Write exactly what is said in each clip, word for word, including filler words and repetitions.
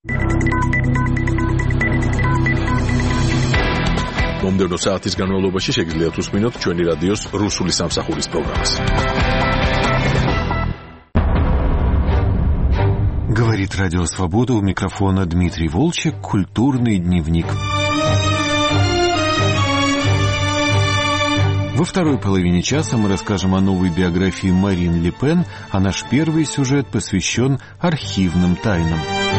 მომდევნო საათის განმავლობაში შეგიძლიათ უსმინოთ ჩვენი რადიოს რუსული სამსახურის პროგრამას. Говорит Радио Свобода, у микрофона Дмитрий Волчек, культурный дневник. Во второй половине часа мы расскажем о новой биографии Марин Ле Пен, а наш первый сюжет посвящен архивным тайнам.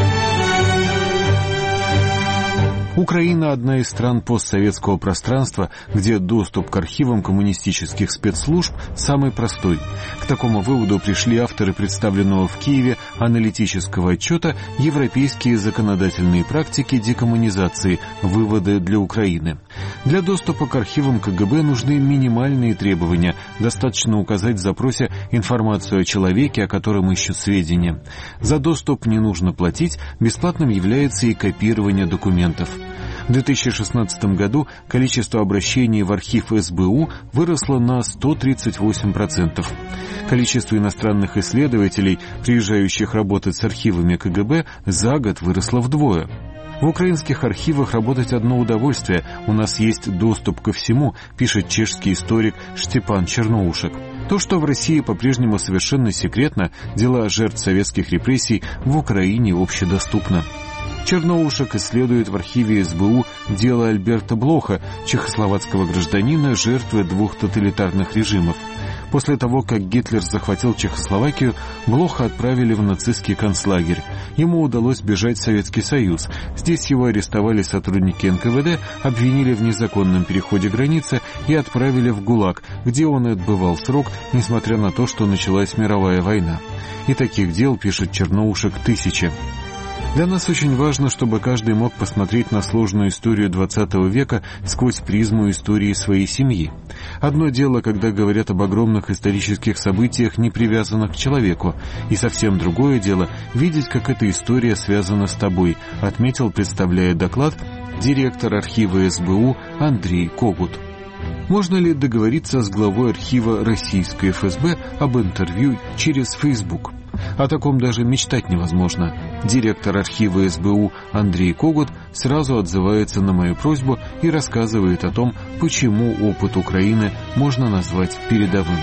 Украина – одна из стран постсоветского пространства, где доступ к архивам коммунистических спецслужб самый простой. К такому выводу пришли авторы представленного в Киеве аналитического отчета «Европейские законодательные практики декоммунизации. Выводы для Украины». Для доступа к архивам КГБ нужны минимальные требования. Достаточно указать в запросе информацию о человеке, о котором ищут сведения. За доступ не нужно платить, бесплатным является и копирование документов. В две тысячи шестнадцатом году количество обращений в архив эс бэ у выросло на сто тридцать восемь процентов. Количество иностранных исследователей, приезжающих работать с архивами КГБ, за год выросло вдвое. В украинских архивах работать одно удовольствие, у нас есть доступ ко всему, пишет чешский историк Штепан Черноушек. То, что в России по-прежнему совершенно секретно, дела жертв советских репрессий в Украине общедоступно. Черноушек исследует в архиве эс бэ у дело Альберта Блоха, чехословацкого гражданина, жертвы двух тоталитарных режимов. После того, как Гитлер захватил Чехословакию, Блоха отправили в нацистский концлагерь. Ему удалось бежать в Советский Союз. Здесь его арестовали сотрудники эн ка вэ дэ, обвинили в незаконном переходе границы и отправили в ГУЛАГ, где он и отбывал срок, несмотря на то, что началась мировая война. И таких дел, пишет Черноушек, тысячи. Для нас очень важно, чтобы каждый мог посмотреть на сложную историю двадцатого века сквозь призму истории своей семьи. Одно дело, когда говорят об огромных исторических событиях, не привязанных к человеку, и совсем другое дело видеть, как эта история связана с тобой, отметил, представляя доклад, директор архива эс бэ у Андрей Когут. Можно ли договориться с главой архива российской эф эс бэ об интервью через Facebook? О таком даже мечтать невозможно. Директор архива эс бэ у Андрей Когут сразу отзывается на мою просьбу и рассказывает о том, почему опыт Украины можно назвать передовым.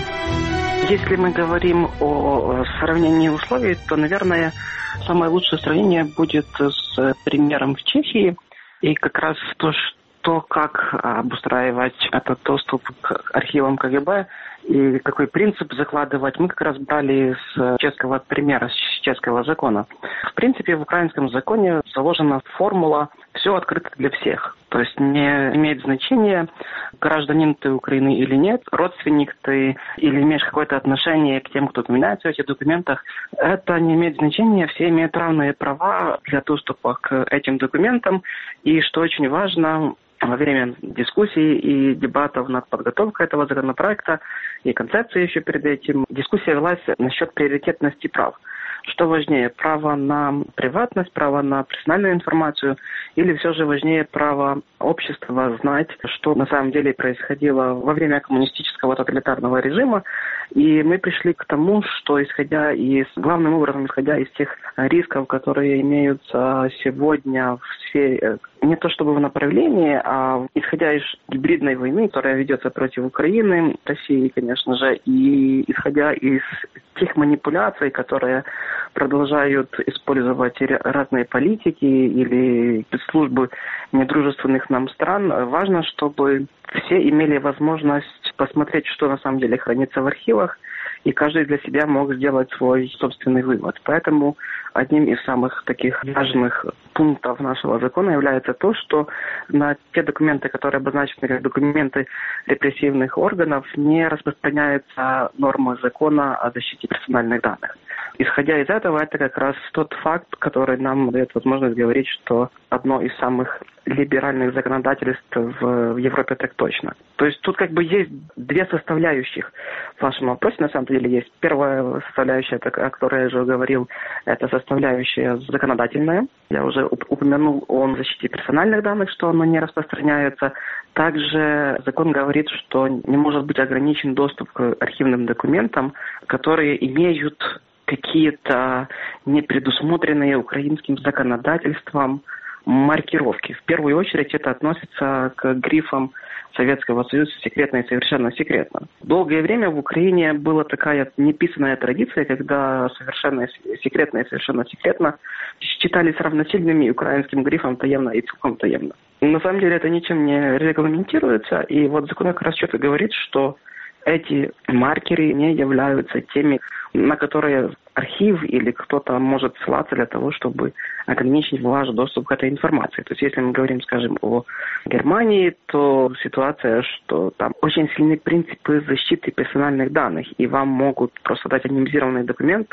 Если мы говорим о сравнении условий, то, наверное, самое лучшее сравнение будет с примером в Чехии. И как раз то, что как обустраивать этот доступ к архивам ка гэ бэ и какой принцип закладывать, мы как раз брали с чешского примера, с чешского закона. В принципе, в украинском законе заложена формула «все открыто для всех». То есть не имеет значения, гражданин ты Украины или нет, родственник ты или имеешь какое-то отношение к тем, кто упоминается в этих документах. Это не имеет значения, все имеют равные права для доступа к этим документам. И что очень важно, во время дискуссий и дебатов над подготовкой этого законопроекта и концепции еще перед этим, дискуссия велась насчет приоритетности прав. Что важнее, право на приватность, право на персональную информацию, или все же важнее право общества знать, что на самом деле происходило во время коммунистического тоталитарного режима. И мы пришли к тому, что исходя из, главным образом, исходя из тех рисков, которые имеются сегодня в сфере, не то чтобы в направлении, а исходя из гибридной войны, которая ведется против Украины, России, конечно же, и исходя из тех манипуляций, которые продолжают использовать разные политики или спецслужбы недружественных нам стран, важно, чтобы все имели возможность посмотреть, что на самом деле хранится в архивах, и каждый для себя мог сделать свой собственный вывод. Поэтому одним из самых таких важных пунктов нашего закона является то, что на те документы, которые обозначены как документы репрессивных органов, не распространяются нормы закона о защите персональных данных. Исходя из этого, это как раз тот факт, который нам дает возможность говорить, что одно из самых либеральных законодательств в Европе так точно. То есть тут как бы есть две составляющих в вашем вопросе. На самом деле есть первая составляющая, о которой я уже говорил, это составляющая законодательная. Я уже упомянул о защите персональных данных, что оно не распространяется. Также закон говорит, что не может быть ограничен доступ к архивным документам, которые имеют какие-то непредусмотренные украинским законодательством маркировки. В первую очередь это относится к грифам Советского Союза «секретно и совершенно секретно». Долгое время в Украине была такая неписанная традиция, когда совершенно секретно и совершенно секретно считались равносильными украинским грифам «таемно» и «целком таемно». На самом деле это ничем не регламентируется, и вот закон как раз четко говорит, что эти маркеры не являются теми, на которые архив или кто-то может ссылаться для того, чтобы ограничить ваш доступ к этой информации. То есть если мы говорим, скажем, о Германии, то ситуация, что там очень сильные принципы защиты персональных данных, и вам могут просто дать анонимизированный документ,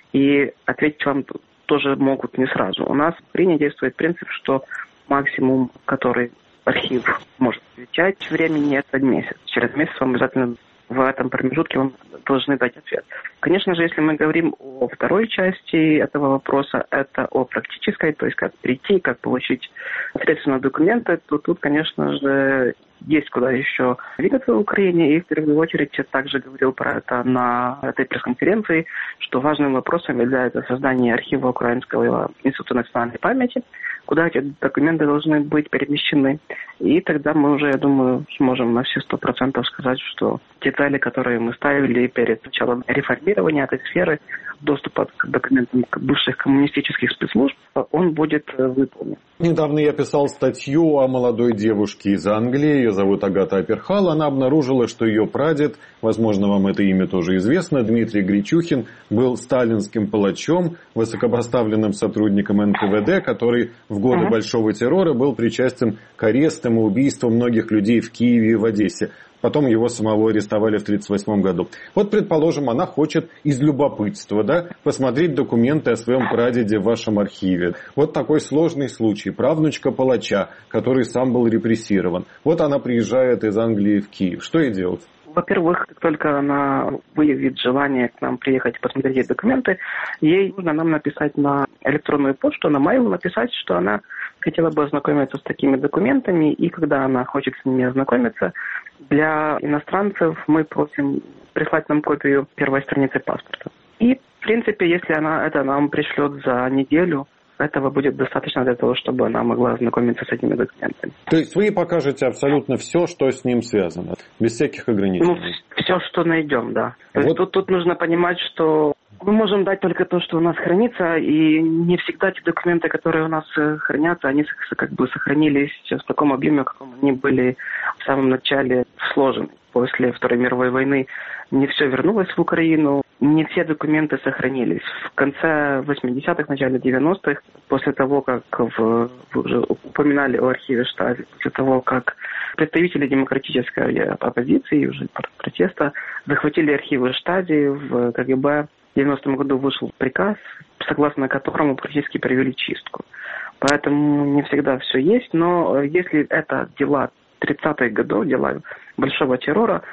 и ответить вам тоже могут не сразу. У нас в Украине действует принцип, что максимум, который архив может отвечать времени, это месяц. Через месяц вам обязательно в этом промежутке вам должны дать ответ. Конечно же, если мы говорим о второй части этого вопроса, это о практической, то есть как прийти, как получить средства документы, то тут, конечно же, есть куда еще двигаться в Украине. И в первую очередь я также говорил про это на этой пресс-конференции, что важным вопросом является создание архива Украинского института национальной памяти, куда эти документы должны быть перемещены. И тогда мы уже, я думаю, сможем на все сто процентов сказать, что те цели, которые мы ставили перед началом реформирования этой сферы, доступа к документам бывших коммунистических спецслужб, он будет выполнен. Недавно я писал статью о молодой девушке из Англии, ее зовут Агата Аперхал. Она обнаружила, что ее прадед, возможно, вам это имя тоже известно, Дмитрий Гречухин, был сталинским палачом, высокопоставленным сотрудником эн ка вэ дэ, который в годы uh-huh. Большого террора был причастен к арестам и убийствам многих людей в Киеве и в Одессе. Потом его самого арестовали в тридцать восьмом году. Вот, предположим, она хочет из любопытства, да, посмотреть документы о своем прадеде в вашем архиве. Вот такой сложный случай. Правнучка палача, который сам был репрессирован. Вот она приезжает из Англии в Киев. Что ей делать? Во-первых, как только она выявит желание к нам приехать посмотреть эти документы, ей нужно нам написать на электронную почту, на mail написать, что она хотела бы ознакомиться с такими документами, и когда она хочет с ними ознакомиться, для иностранцев мы просим прислать нам копию первой страницы паспорта. И, в принципе, если она это нам пришлет за неделю, этого будет достаточно для того, чтобы она могла ознакомиться с этими документами. То есть вы покажете абсолютно все, что с ним связано, без всяких ограничений? Ну, все, что найдем, да. То вот. есть тут, тут нужно понимать, что мы можем дать только то, что у нас хранится, и не всегда те документы, которые у нас хранятся, они как бы сохранились в таком объеме, в каком они были в самом начале сложены. После Второй мировой войны не все вернулось в Украину, не все документы сохранились. В конце восьмидесятых, начале девяностых, после того, как в, вы уже упоминали о архиве Штази, после того, как представители демократической оппозиции, уже протеста, захватили архивы Штази, в ка гэ бэ в девяностом году вышел приказ, согласно которому практически провели чистку. Поэтому не всегда все есть, но если это дела тридцатых годов, дела большого террора,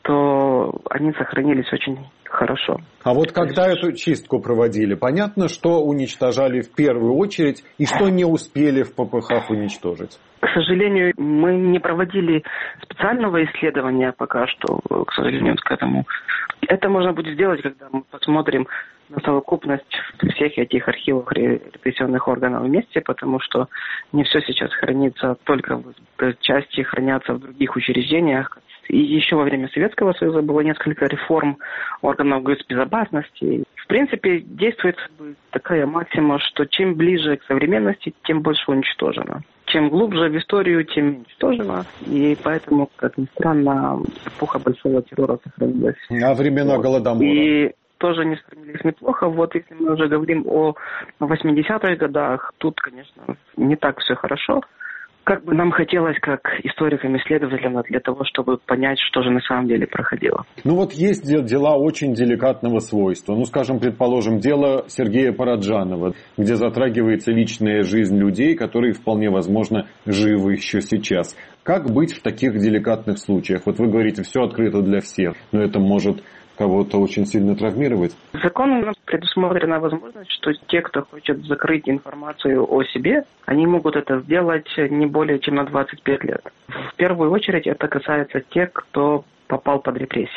то они сохранились очень хорошо. А вот когда эту чистку проводили, понятно, что уничтожали в первую очередь и что не успели в пэ пэ ха уничтожить? К сожалению, мы не проводили специального исследования пока что, к сожалению, к этому. Это можно будет сделать, когда мы посмотрим на совокупность всех этих архивов репрессионных органов вместе, потому что не все сейчас хранится, только части хранятся в других учреждениях. И еще во время Советского Союза было несколько реформ органов госбезопасности. В принципе, действует такая максима, что чем ближе к современности, тем больше уничтожено. Чем глубже в историю, тем уничтожено. И поэтому, как ни странно, эпоха большого террора сохранилась. А времена Голодомора? И тоже не сохранились неплохо. Вот если мы уже говорим о восьмидесятых годах, тут, конечно, не так все хорошо. Как бы нам хотелось, как историкам, исследователям, для того, чтобы понять, что же на самом деле проходило. Ну вот есть дела очень деликатного свойства. Ну, скажем, предположим, дело Сергея Параджанова, где затрагивается личная жизнь людей, которые вполне возможно живы еще сейчас. Как быть в таких деликатных случаях? Вот вы говорите, все открыто для всех, но это может кого-то очень сильно травмировать? Законом у нас предусмотрена возможность, что те, кто хочет закрыть информацию о себе, они могут это сделать не более чем на двадцать пять лет. В первую очередь это касается тех, кто попал под репрессии.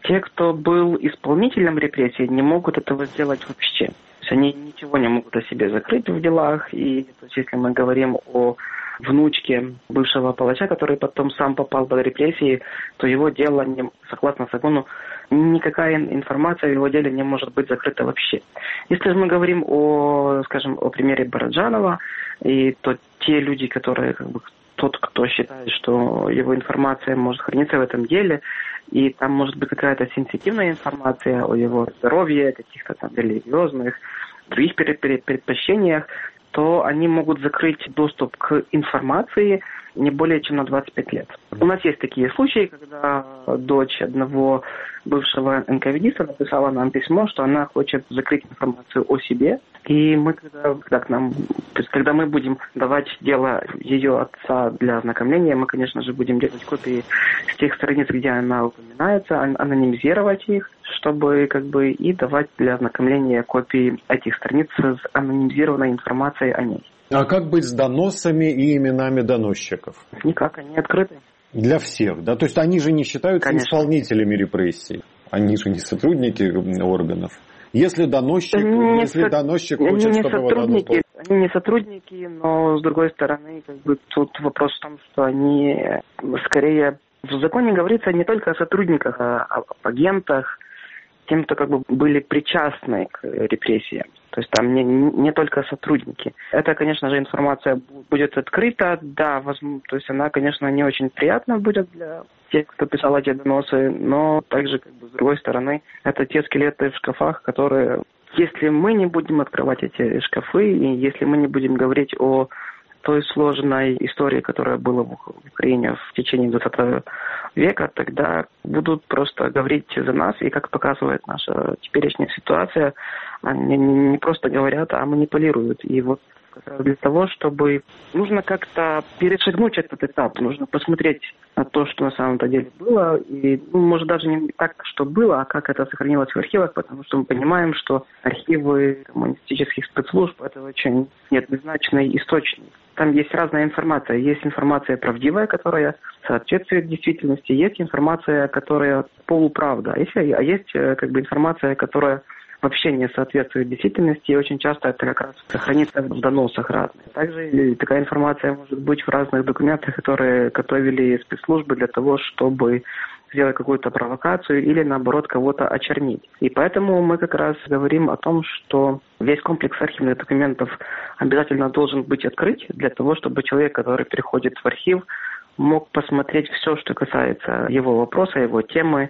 Те, кто был исполнителем репрессий, не могут этого сделать вообще. То есть они ничего не могут о себе закрыть в делах. И то есть, если мы говорим о внучке бывшего палача, который потом сам попал под репрессии, то его дело, не, согласно закону, никакая информация в его деле не может быть закрыта вообще. Если же мы говорим о, скажем, о примере Бороджанова, и то те люди, которые, как бы, тот, кто считает, что его информация может храниться в этом деле, и там может быть какая-то сенситивная информация о его здоровье, каких-то там религиозных, других предпочтениях, то они могут закрыть доступ к информации не более чем на двадцать пять лет. У нас есть такие случаи, когда дочь одного бывшего эн ка вэ дэ-иста написала нам письмо, что она хочет закрыть информацию о себе. И мы, когда, когда, к нам, то есть, когда мы будем давать дело ее отца для ознакомления, мы, конечно же, будем делать копии с тех страниц, где она упоминается, анонимизировать их, чтобы как бы и давать для ознакомления копии этих страниц с анонимизированной информацией о ней. А как быть с доносами и именами доносчиков? Никак, они открыты. Для всех, да? То есть они же не считаются Конечно. исполнителями репрессий. Они же не сотрудники органов. Если доносчик, не если со... доносчик хочет, не чтобы его сотрудники, они не сотрудники, но с другой стороны, как бы тут вопрос в том, что они скорее в законе говорится не только о сотрудниках, а об агентах, тем, кто как бы были причастны к репрессиям. То есть там не, не только сотрудники. Это, конечно же, информация будет открыта, да, возможно, то есть она, конечно, не очень приятна будет для тех, кто писал эти доносы, но также, как бы, с другой стороны, это те скелеты в шкафах, которые, если мы не будем открывать эти шкафы, и если мы не будем говорить о той сложной истории, которая была в Украине в течение двадцатого века, тогда будут просто говорить за нас, и как показывает наша теперешняя ситуация, они не просто говорят, а манипулируют. И вот как раз для того, чтобы нужно как-то перешагнуть этот этап, нужно посмотреть на то, что на самом-то деле было, и, ну, может, даже не так, что было, а как это сохранилось в архивах, потому что мы понимаем, что архивы коммунистических спецслужб – это очень неоднозначный источник. Там есть разная информация. Есть информация правдивая, которая соответствует действительности, есть информация, которая полуправда, а есть, а есть как бы информация, которая вообще не соответствует действительности, и очень часто это как раз хранится в доносах разных. Также такая информация может быть в разных документах, которые готовили спецслужбы для того, чтобы сделать какую-то провокацию или, наоборот, кого-то очернить. И поэтому мы как раз говорим о том, что весь комплекс архивных документов обязательно должен быть открыт для того, чтобы человек, который приходит в архив, мог посмотреть все, что касается его вопроса, его темы,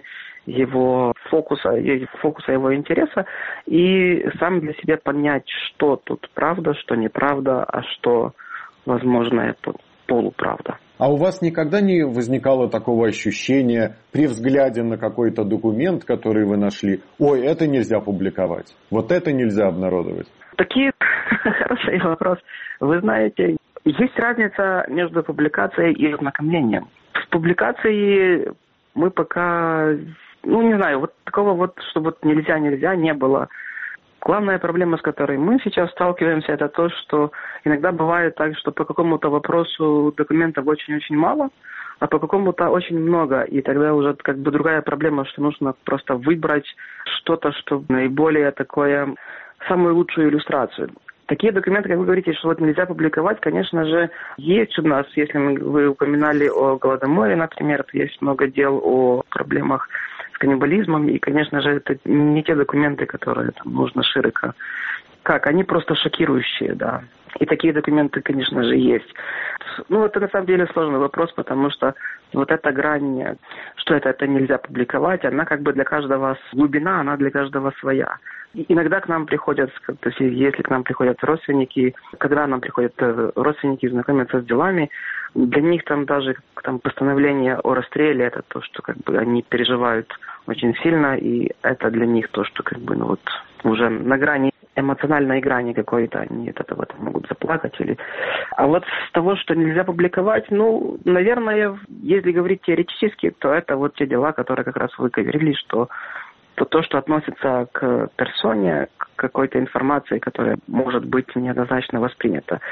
его фокуса, фокуса его интереса, и сам для себя понять, что тут правда, что неправда, а что, возможно, полуправда. А у вас никогда не возникало такого ощущения при взгляде на какой-то документ, который вы нашли, ой, это нельзя публиковать, вот это нельзя обнародовать? Такие хороший вопрос. Вы знаете, есть разница между публикацией и ознакомлением. В публикации мы пока, ну не знаю, вот такого вот, что вот нельзя-нельзя не было. Главная проблема, с которой мы сейчас сталкиваемся, это то, что иногда бывает так, что по какому-то вопросу документов очень-очень мало, а по какому-то очень много. И тогда уже как бы другая проблема, что нужно просто выбрать что-то, что наиболее такое, самую лучшую иллюстрацию. Такие документы, как вы говорите, что вот нельзя публиковать, конечно же, есть у нас, если мы, вы упоминали о Голодоморе, например, то есть много дел о проблемах с каннибализмом, и, конечно же, это не те документы, которые там нужно широко. Как? Они просто шокирующие, да. И такие документы, конечно же, есть. Ну, это на самом деле сложный вопрос, потому что вот эта грань, что это, это нельзя публиковать, она как бы для каждого, глубина, она для каждого своя. И иногда к нам приходят, то есть если к нам приходят родственники, когда нам приходят родственники знакомятся с делами, для них там даже там, постановление о расстреле, это то, что как бы они переживают очень сильно, и это для них то, что как бы ну вот уже на грани, эмоциональной грани какой-то, они от этого там, могут заплакать. Или... А вот с того, что нельзя публиковать, ну, наверное, если говорить теоретически, то это вот те дела, которые как раз вы говорили, что то, то, что относится к персоне, к какой-то информации, которая может быть неоднозначно воспринята.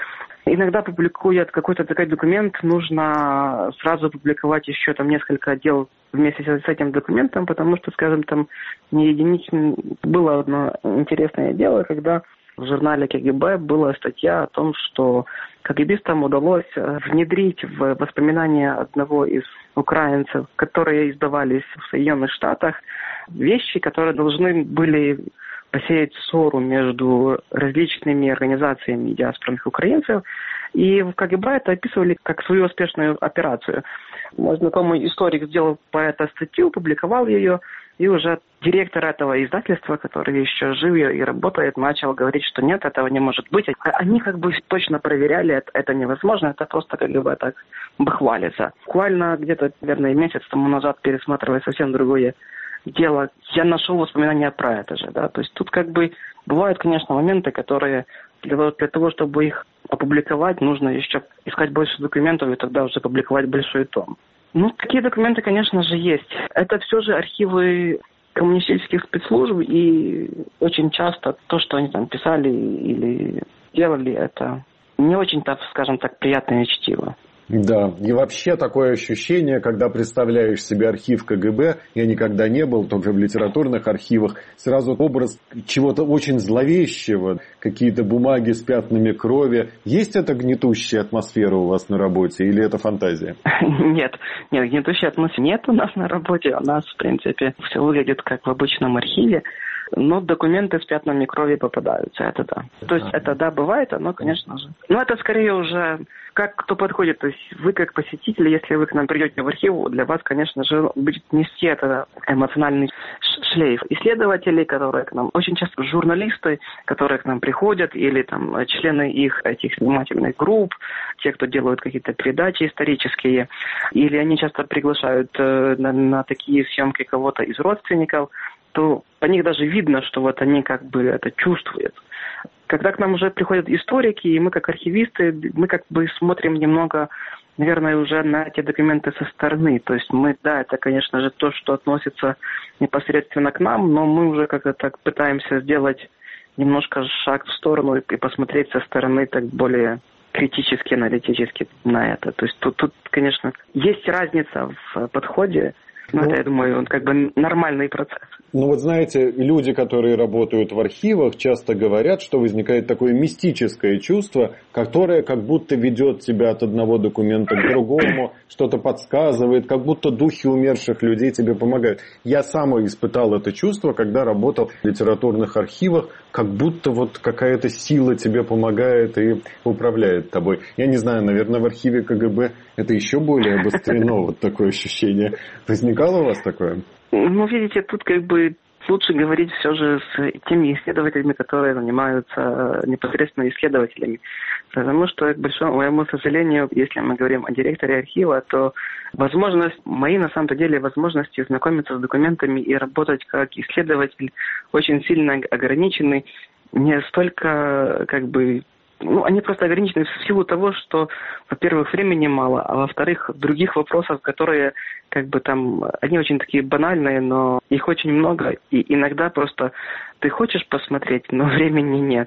Иногда, публикуя какой-то такой документ, нужно сразу публиковать еще там несколько дел вместе с этим документом, потому что, скажем, там не единично было одно интересное дело, когда в журнале КГБ была статья о том, что КГБистам удалось внедрить в воспоминания одного из украинцев, которые издавались в Соединенных Штатах, вещи, которые должны были посеять ссору между различными организациями диаспорных украинцев. И в КГБ это описывали как свою успешную операцию. Мой знакомый историк сделал по этой статью, публиковал ее, и уже директор этого издательства, который еще жив и работает, начал говорить, что нет, этого не может быть. Они как бы точно проверяли, это, это невозможно, это просто КГБ так бахвалится. Буквально где-то, наверное, месяц тому назад, пересматривая совсем другое дело, я нашел воспоминания про это же, да, то есть тут как бы бывают, конечно, моменты, которые для того, для того, чтобы их опубликовать, нужно еще искать больше документов и тогда уже публиковать большой том. Ну, такие документы, конечно же, есть. Это все же архивы коммунистических спецслужб, и очень часто то, что они там писали или делали, это не очень-то, скажем так, приятное чтиво. Да, и вообще такое ощущение, когда представляешь себе архив КГБ, я никогда не был, только в литературных архивах, сразу образ чего-то очень зловещего, какие-то бумаги с пятнами крови. Есть эта гнетущая атмосфера у вас на работе или это фантазия? Нет, нет, гнетущей атмосферы нет у нас на работе, у нас, в принципе, все выглядит как в обычном архиве. Но документы с пятнами крови попадаются, это да. То есть это да, бывает, оно, конечно же. Но это скорее уже как кто подходит. То есть вы как посетитель, если вы к нам придете в архив, для вас, конечно же, будет нести это эмоциональный шлейф. Исследователи, которые к нам, очень часто журналисты, которые к нам приходят, или там члены их этих снимательных групп, те, кто делают какие-то передачи исторические, или они часто приглашают э, на, на такие съемки кого-то из родственников, то по них даже видно, что вот они как бы это чувствуют. Когда к нам уже приходят историки, и мы как архивисты, мы как бы смотрим немного, наверное, уже на эти документы со стороны. То есть мы, да, это, конечно же, то, что относится непосредственно к нам, но мы уже как-то так пытаемся сделать немножко шаг в сторону и посмотреть со стороны так более критически, аналитически на это. То есть тут, тут конечно, есть разница в подходе. Ну, это, я думаю, он как бы нормальный процесс. Ну, вот знаете, люди, которые работают в архивах, часто говорят, что возникает такое мистическое чувство, которое как будто ведет тебя от одного документа к другому, что-то подсказывает, как будто духи умерших людей тебе помогают. Я сам испытал это чувство, когда работал в литературных архивах, как будто вот какая-то сила тебе помогает и управляет тобой. Я не знаю, наверное, в архиве КГБ это еще более обострено, вот такое ощущение. Возникало у вас такое? Ну, видите, тут как бы лучше говорить все же с теми исследователями, которые занимаются непосредственно исследователями. Потому что, к большому моему сожалению, если мы говорим о директоре архива, то возможность, мои на самом деле возможности знакомиться с документами и работать как исследователь очень сильно ограничены. Не столько как бы... Ну, они просто ограничены в силу того, что, во-первых, времени мало, а во-вторых, других вопросов, которые, как бы там, они очень такие банальные, но их очень много, и иногда просто ты хочешь посмотреть, но времени нет.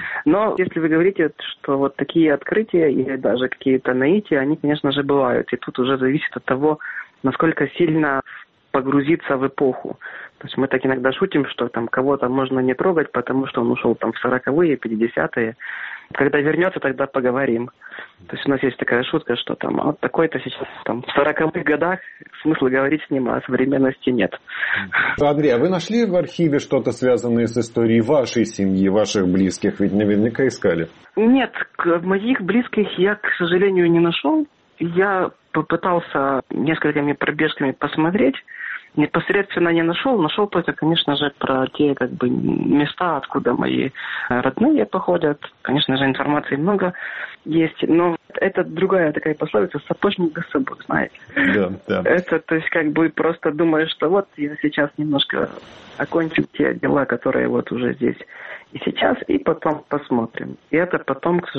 Но если вы говорите, что вот такие открытия или даже какие-то наития, они, конечно же, бывают, и тут уже зависит от того, насколько сильно погрузиться в эпоху. То есть мы так иногда шутим, что там кого-то можно не трогать, потому что он ушел там в сороковые, пятидесятые. Когда вернется, тогда поговорим. То есть у нас есть такая шутка, что там вот такой-то сейчас там в сороковых годах смысла говорить с ним, а современности нет. Андрей, а вы нашли в архиве что-то связанное с историей вашей семьи, ваших близких? Ведь наверняка искали. Нет, моих близких я, к сожалению, не нашел. Я попытался несколькими пробежками посмотреть. Непосредственно не нашел, нашел только, конечно же, про те как бы места, откуда мои родные походят. Конечно же, информации много есть, но это другая такая пословица «сапожник да собой», знаете. Да, да. Это, то есть, как бы просто думаешь, что вот я сейчас немножко окончу те дела, которые вот уже здесь и сейчас, и потом посмотрим. И это потом, к сожалению,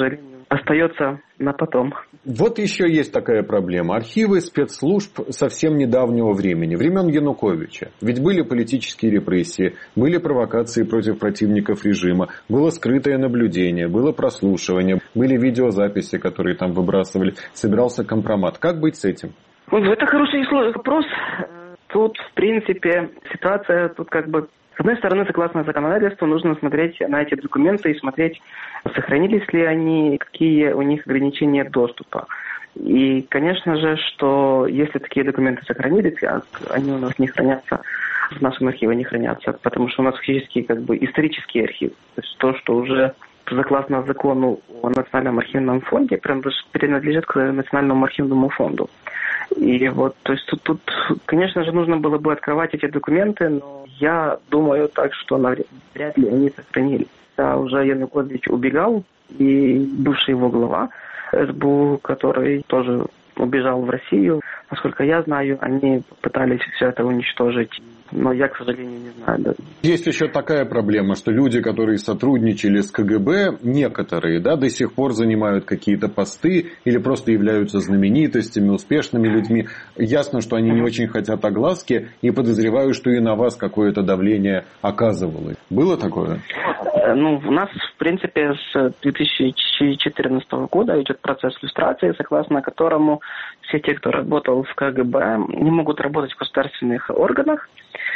остается на потом. Вот еще есть такая проблема. Архивы спецслужб совсем недавнего времени, времен Януковича. Ведь были политические репрессии, были провокации против противников режима, было скрытое наблюдение, было прослушивание, были видеозаписи, которые там выбрасывали, собирался компромат. Как быть с этим? Это хороший вопрос. Тут, в принципе, ситуация тут как бы... С одной стороны, согласно законодательству, нужно смотреть на эти документы и смотреть, сохранились ли они, какие у них ограничения доступа. И, конечно же, что если такие документы сохранились, они у нас не хранятся, в нашем архиве не хранятся, потому что у нас фактически как бы исторический архив. То есть то, что уже согласно закону о Национальном архивном фонде принадлежит к Национальному архивному фонду. И вот, то есть тут, тут, конечно же, нужно было бы открывать эти документы, но я думаю так, что вряд ли они сохранились. Да, уже Янукович убегал, и бывший его глава эс бэ у, который тоже убежал в Россию. Насколько я знаю, они пытались все это уничтожить. Но я, к сожалению, не знаю. Да. Есть еще такая проблема, что люди, которые сотрудничали с ка гэ бэ, некоторые, да, до сих пор занимают какие-то посты или просто являются знаменитостями, успешными людьми. Ясно, что они не очень хотят огласки, и подозреваю, что и на вас какое-то давление оказывалось. Было такое? Ну, у нас, в принципе, с две тысячи четырнадцатого года идет процесс люстрации, согласно которому все те, кто работал в ка гэ бэ, не могут работать в государственных органах.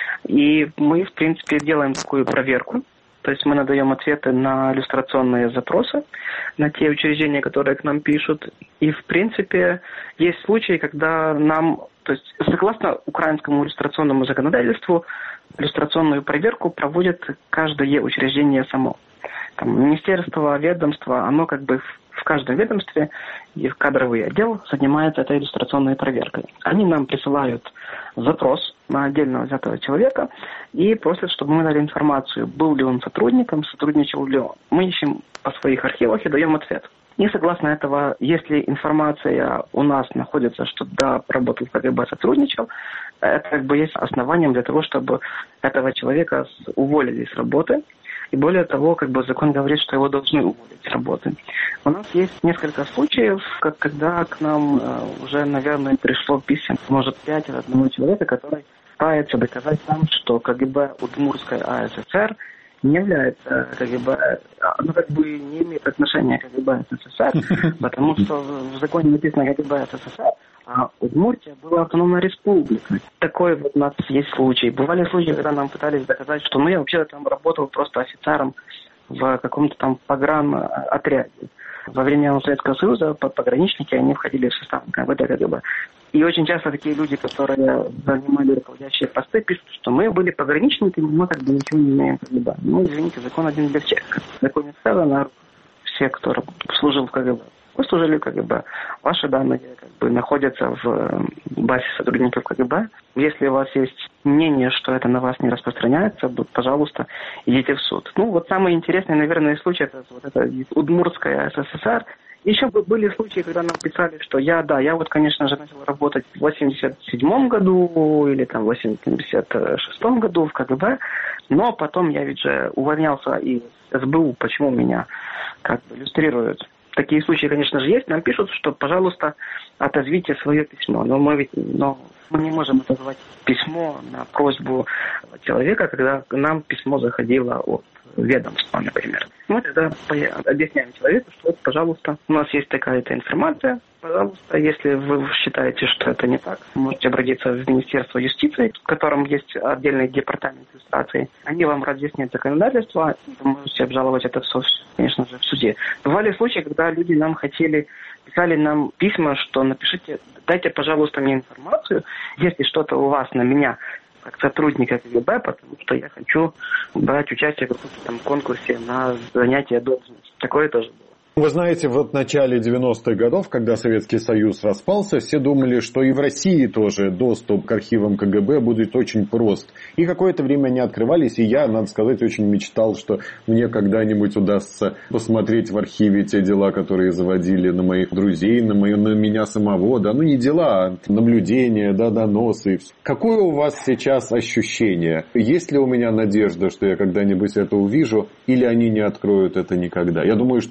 И мы, в принципе, делаем такую проверку. То есть мы надаем ответы на люстрационные запросы, на те учреждения, которые к нам пишут. И, в принципе, есть случаи, когда нам, то есть согласно украинскому люстрационному законодательству, люстрационную проверку проводит каждое учреждение само. Там, министерство, ведомство, оно как бы в каждом ведомстве и в кадровый отдел занимается этой иллюстрационной проверкой. Они нам присылают запрос на отдельно взятого человека и просят, чтобы мы дали информацию, был ли он сотрудником, сотрудничал ли он. Мы ищем по своих архивах и даем ответ. И согласно этого, если информация у нас находится, что да, работал в ка гэ бэ, сотрудничал, это как бы есть основанием для того, чтобы этого человека уволили с работы. И более того, как бы закон говорит, что его должны уволить с работы. У нас есть несколько случаев, как, когда к нам э, уже, наверное, пришло писем, может, пять от одного человека, который пытается доказать нам, что ка гэ бэ Удмуртской а эс эс эр не является ка гэ бэ, ну, как бы не имеет отношения к ка гэ бэ эс эс эс эр, потому что в законе написано ка гэ бэ эс эс эс эр, а Удмуртия была автономной республикой. Такой вот у нас есть случай. Бывали случаи, когда нам пытались доказать, что ну я вообще там работал просто офицером в каком-то там погранотряде. Во время Советского Союза пограничники, они входили в состав ка вэ дэ ка гэ бэ. И очень часто такие люди, которые занимали руководящие посты, пишут, что мы были пограничниками, мы как бы ничего не имеем ка гэ бэ. Ну, извините, закон один для всех. В законе сказано, все, кто служил в ка гэ бэ, вы служили в ка гэ бэ. Ваши данные как бы находятся в базе сотрудников ка гэ бэ. Если у вас есть мнение, что это на вас не распространяется, пожалуйста, идите в суд. Ну, вот самый интересный, наверное, случай, это вот это Удмуртская а эс эс эс эр. Еще были случаи, когда нам писали, что я, да, я вот, конечно же, начал работать в восемьдесят седьмом году или там в восемьдесят шестом году в ка гэ бэ, но потом я ведь же увольнялся из эс бэ у, почему меня как бы иллюстрируют. Такие случаи, конечно же, есть. Нам пишут, что, пожалуйста, отозвите свое письмо. Но мы ведь но мы не можем отозвать письмо на просьбу человека, когда к нам письмо заходило от ведомства, например. Мы тогда объясняем человеку, что, пожалуйста, у нас есть такая-то информация. Пожалуйста, если вы считаете, что это не так, можете обратиться в Министерство юстиции, в котором есть отдельный департамент иллюстрации. Они вам разъяснят законодательство, вы можете обжаловать это, в, конечно же, в суде. Бывали случаи, когда люди нам хотели, писали нам письма, что напишите, дайте, пожалуйста, мне информацию, если что-то у вас на меня как сотрудника ка гэ бэ, потому что я хочу брать участие в каком-то там конкурсе на занятие должности. Такое тоже было. Вы знаете, вот в начале девяностых годов, когда Советский Союз распался, все думали, что и в России тоже доступ к архивам ка гэ бэ будет очень прост. И какое-то время они открывались, и я, надо сказать, очень мечтал, что мне когда-нибудь удастся посмотреть в архиве те дела, которые заводили на моих друзей, на, мою, на меня самого. Да, ну не дела, а наблюдения, да, доносы. Какое у вас сейчас ощущение? Есть ли у меня надежда, что я когда-нибудь это увижу, или они не откроют это никогда? Я думаю, что у вас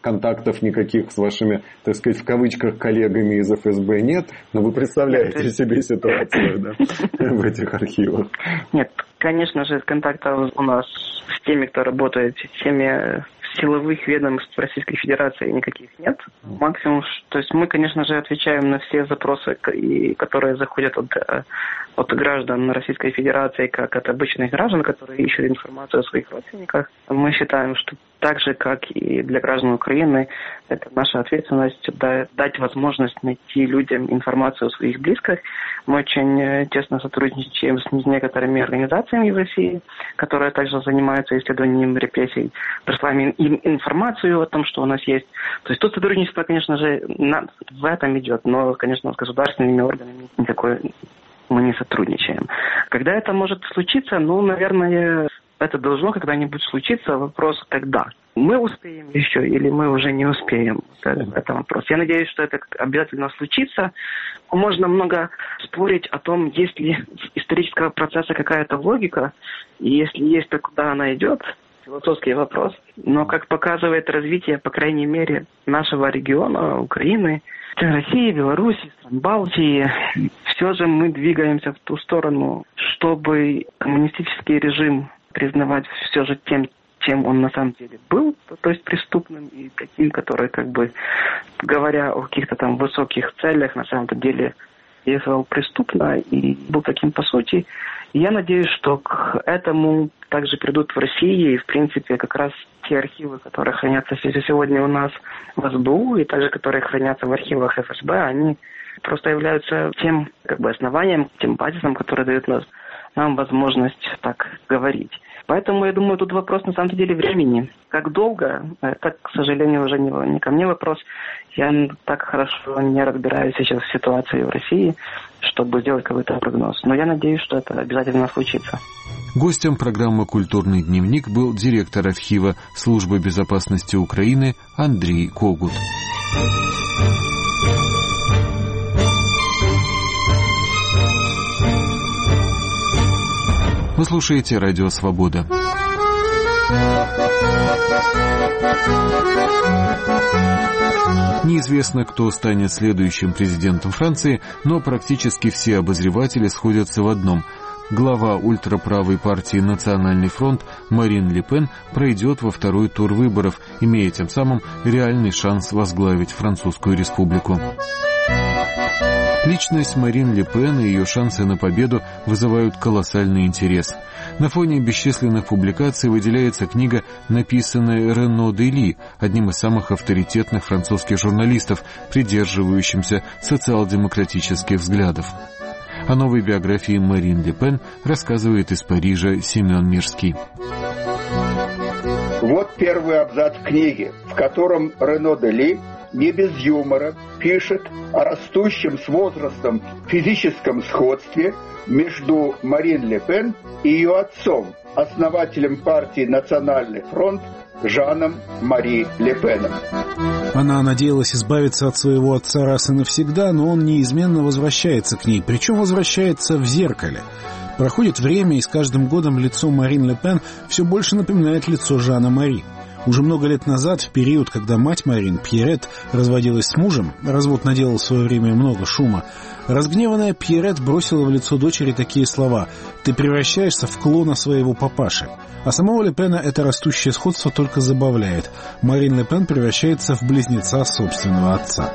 контактов никаких с вашими, так сказать, в кавычках, коллегами из эф эс бэ нет, но вы представляете нет, себе ситуацию да, в этих архивах. Нет, конечно же, контактов у нас с теми, кто работает в системе силовых ведомств Российской Федерации никаких нет. Максимум, то есть мы, конечно же, отвечаем на все запросы, которые заходят от, от граждан Российской Федерации, как от обычных граждан, которые ищут информацию о своих родственниках. Мы считаем, что так же, как и для граждан Украины, это наша ответственность дать возможность найти людям информацию о своих близких. Мы очень тесно сотрудничаем с некоторыми организациями в России, которые также занимаются исследованием репрессий, присылаем им информацию о том, что у нас есть. То есть тут сотрудничество, конечно же, в этом идет, но, конечно, с государственными органами никакой мы не сотрудничаем. Когда это может случиться, ну, наверное, это должно когда-нибудь случиться. Вопрос, когда. Мы успеем еще или мы уже не успеем? Это, это вопрос. Я надеюсь, что это обязательно случится. Можно много спорить о том, есть ли исторического процесса какая-то логика, и если есть, то куда она идет. Философский вопрос. Но, как показывает развитие, по крайней мере, нашего региона, Украины, России, Беларуси, стран Балтии, все же мы двигаемся в ту сторону, чтобы коммунистический режим признавать все же тем, чем он на самом деле был, то есть преступным, и таким, который, как бы, говоря о каких-то там высоких целях, на самом деле действовал преступно и был таким по сути. И я надеюсь, что к этому также придут в России, и, в принципе, как раз те архивы, которые хранятся сегодня у нас в эс бэ у, и также которые хранятся в архивах эф эс бэ, они просто являются тем, как бы, основанием, тем базисом, который дает нас, нам возможность так говорить. Поэтому, я думаю, тут вопрос на самом деле времени. Как долго, это, к сожалению, уже не, не ко мне вопрос. Я так хорошо не разбираюсь сейчас в ситуации в России, чтобы сделать какой-то прогноз. Но я надеюсь, что это обязательно случится. Гостем программы «Культурный дневник» был директор архива Службы безопасности Украины Андрей Когут. Вы слушаете «Радио Свобода». Неизвестно, кто станет следующим президентом Франции, но практически все обозреватели сходятся в одном. Глава ультраправой партии «Национальный фронт» Марин Ле Пен пройдет во второй тур выборов, имея тем самым реальный шанс возглавить Французскую республику. Личность Марин Ле Пен и ее шансы на победу вызывают колоссальный интерес. На фоне бесчисленных публикаций выделяется книга, написанная Рено де Ли, одним из самых авторитетных французских журналистов, придерживающимся социал-демократических взглядов. О новой биографии Марин Ле Пен рассказывает из Парижа Семен Мирский. Вот первый абзац книги, в котором Рено де Ли не без юмора пишет о растущем с возрастом физическом сходстве между Марин Ле Пен и ее отцом, основателем партии «Национальный фронт» Жаном Мари Ле Пеном. Она надеялась избавиться от своего отца раз и навсегда, но он неизменно возвращается к ней, причем возвращается в зеркале. Проходит время, и с каждым годом лицо Марин Ле Пен все больше напоминает лицо Жана Мари. Уже много лет назад, в период, когда мать Марин, Пьерет, разводилась с мужем, развод наделал в свое время много шума, разгневанная Пьерет бросила в лицо дочери такие слова: «Ты превращаешься в клона своего папаши». А самого Ле Пена это растущее сходство только забавляет. Марин Ле Пен превращается в близнеца собственного отца.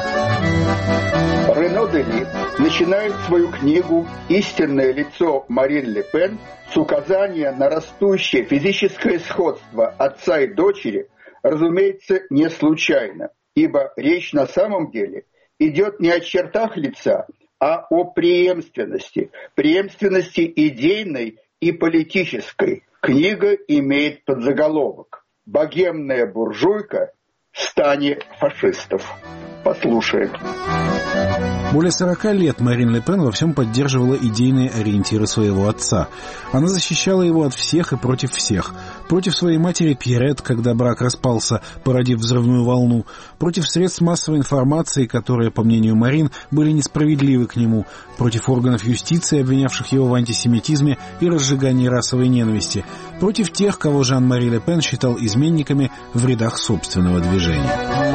Рено де Ли начинает свою книгу «Истинное лицо Марин Ле Пен» с указания на растущее физическое сходство отца и дочери, разумеется, не случайно, ибо речь на самом деле идет не о чертах лица, а о преемственности, преемственности идейной и политической. Книга имеет подзаголовок «Богемная буржуйка в стане фашистов». Послушаем. Более сорока лет Марин Ле Пен во всем поддерживала идейные ориентиры своего отца. Она защищала его от всех и против всех. против своей матери Пьерет, когда брак распался, породив взрывную волну, против средств массовой информации, которые, по мнению Марин, были несправедливы к нему, против органов юстиции, обвинявших его в антисемитизме и разжигании расовой ненависти, против тех, кого Жан-Мари Ле Пен считал изменниками в рядах собственного движения.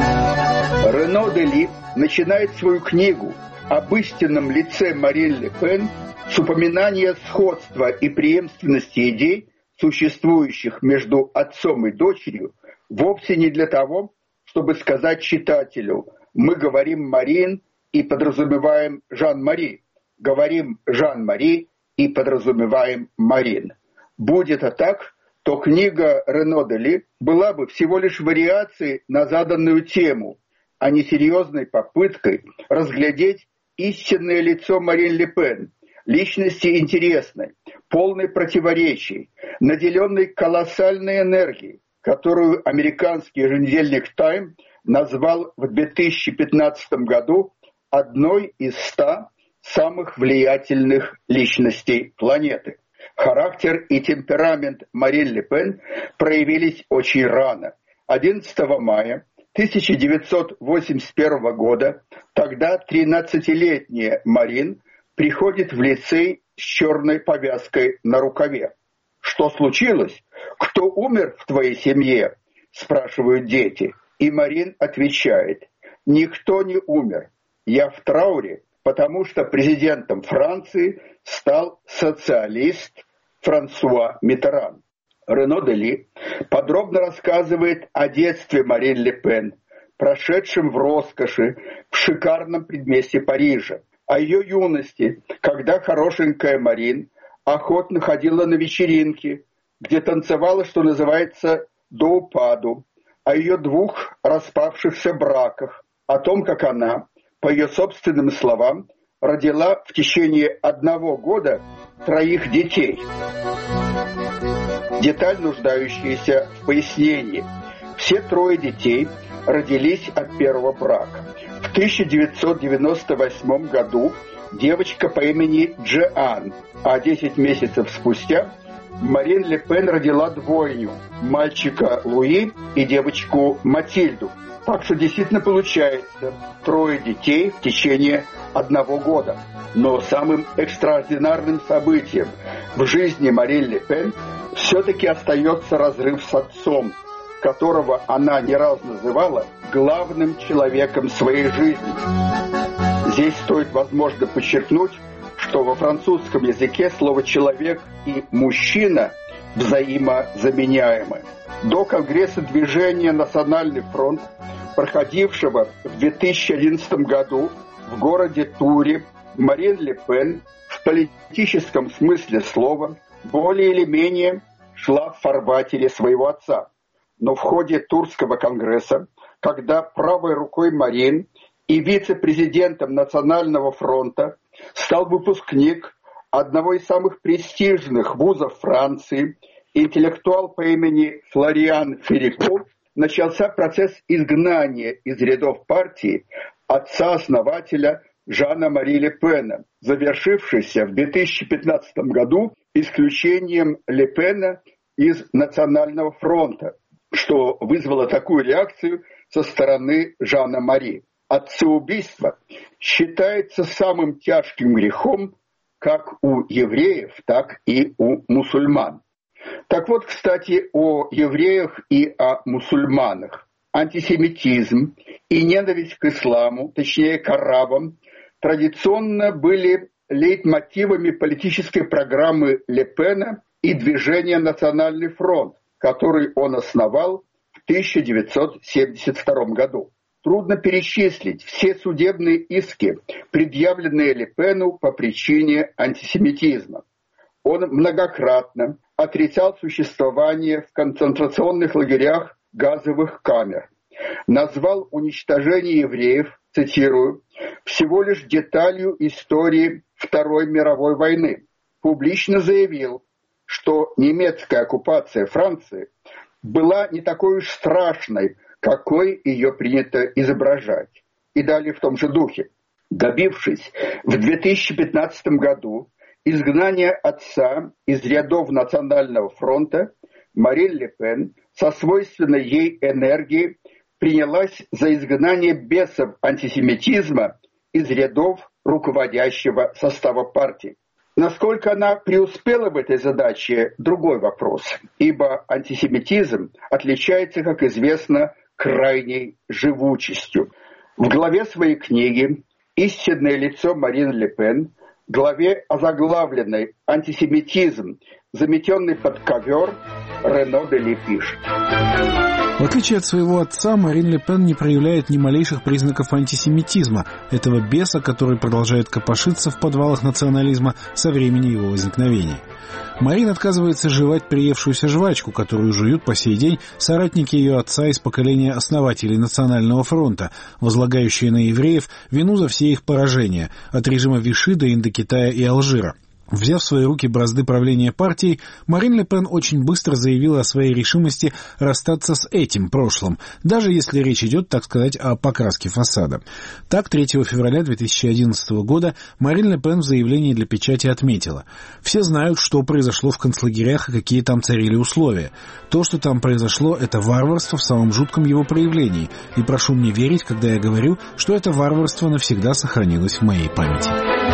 Рено де Ли начинает свою книгу об истинном лице Марин Ле Пен с упоминания сходства и преемственности идей, существующих между отцом и дочерью, вовсе не для того, чтобы сказать читателю: мы говорим Марин и подразумеваем Жан-Мари, говорим Жан-Мари и подразумеваем Марин. Будь это так, то книга Рено де Ли была бы всего лишь вариацией на заданную тему, а не серьезной попыткой разглядеть истинное лицо Марин Ле Пен, личности интересной, полной противоречий, наделенной колоссальной энергией, которую американский еженедельник «Тайм» назвал в две тысячи пятнадцатом году одной из ста самых влиятельных личностей планеты. Характер и темперамент Марин Ле Пен проявились очень рано. одиннадцатого мая тысяча девятьсот восемьдесят первого года тогда тринадцатилетняя Марин приходит в лицей с черной повязкой на рукаве. «Что случилось? Кто умер в твоей семье?» – спрашивают дети. И Марин отвечает: «Никто не умер. Я в трауре, потому что президентом Франции стал социалист Франсуа Миттеран». Рено де Ли подробно рассказывает о детстве Марин Ле Пен, прошедшем в роскоши в шикарном предместье Парижа, о ее юности, когда хорошенькая Марин охотно ходила на вечеринки, где танцевала, что называется, до упаду, о ее двух распавшихся браках, о том, как она, по ее собственным словам, родила в течение одного года троих детей. Деталь, нуждающаяся в пояснении. Все трое детей родились от первого брака. В тысяча девятьсот девяносто восьмом году девочка по имени Джиан, а десять месяцев спустя Марин Ле Пен родила двойню – мальчика Луи и девочку Матильду. Так что действительно получается трое детей в течение одного года. Но самым экстраординарным событием в жизни Марин Ле Пен все-таки остается разрыв с отцом, которого она не раз называла главным человеком своей жизни. Здесь стоит, возможно, подчеркнуть, что во французском языке слово «человек» и «мужчина» взаимозаменяемы. До Конгресса движения «Национальный фронт», проходившего в две тысячи одиннадцатом году в городе Туре, Марин Ле Пен в политическом смысле слова более или менее шла в фарватере своего отца. Но в ходе Турского конгресса, когда правой рукой Марин и вице-президентом Национального фронта стал выпускник одного из самых престижных вузов Франции, интеллектуал по имени Флориан Феррико, начался процесс изгнания из рядов партии отца-основателя Жана-Мари Ле Пена, завершившийся в две тысячи пятнадцатом году исключением Ле Пена из Национального фронта, что вызвало такую реакцию со стороны Жана-Мари. Отцеубийство считается самым тяжким грехом как у евреев, так и у мусульман. Так вот, кстати, о евреях и о мусульманах. Антисемитизм и ненависть к исламу, точнее к арабам, традиционно были лейтмотивами политической программы Ле Пена и движения «Национальный фронт», который он основал в тысяча девятьсот семьдесят втором году. Трудно перечислить все судебные иски, предъявленные Ле Пену по причине антисемитизма. Он многократно отрицал существование в концентрационных лагерях газовых камер, назвал уничтожение евреев, цитирую, всего лишь деталью истории Второй мировой войны. Публично заявил, что немецкая оккупация Франции была не такой уж страшной, какой ее принято изображать. И далее в том же духе. Добившись в две тысячи пятнадцатом году изгнания отца из рядов Национального фронта, Марин Ле Пен со свойственной ей энергией принялась за изгнание бесов антисемитизма из рядов руководящего состава партии. Насколько она преуспела в этой задаче – другой вопрос, ибо антисемитизм отличается, как известно, крайней живучестью. В главе своей книги «Истинное лицо Марин Ле Пен», главе, озаглавленной «Антисемитизм, заметенный под ковер», Рено Дели пишет. В отличие от своего отца, Марин Ле Пен не проявляет ни малейших признаков антисемитизма, этого беса, который продолжает копошиться в подвалах национализма со времени его возникновения. Марин отказывается жевать приевшуюся жвачку, которую жуют по сей день соратники ее отца из поколения основателей Национального фронта, возлагающие на евреев вину за все их поражения, от режима Виши до Индокитая и Алжира. Взяв в свои руки бразды правления партией, Марин Ле Пен очень быстро заявила о своей решимости расстаться с этим прошлым, даже если речь идет, так сказать, о покраске фасада. Так, третьего февраля две тысячи одиннадцатого года Марин Ле Пен в заявлении для печати отметила: «Все знают, что произошло в концлагерях и какие там царили условия. То, что там произошло, это варварство в самом жутком его проявлении, и прошу мне верить, когда я говорю, что это варварство навсегда сохранилось в моей памяти».